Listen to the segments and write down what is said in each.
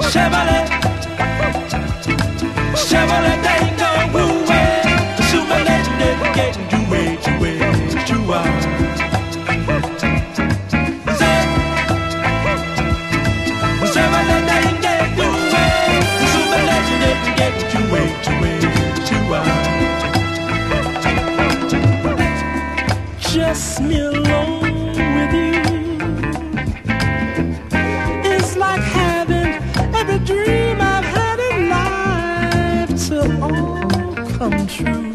Chevrolet, Chevrolet, they go woo-way. Chevrolet, they get you-way, you-way, you-ah. Chevrolet, they get you-way. Chevrolet, they get you-way, you-way, you-ah. Just me alone with you. It's like having every dream I've had in life to all come true.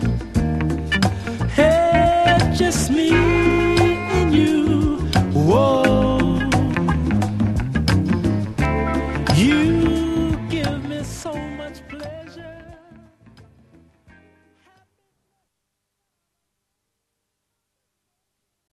Hey, just me and you. Whoa. You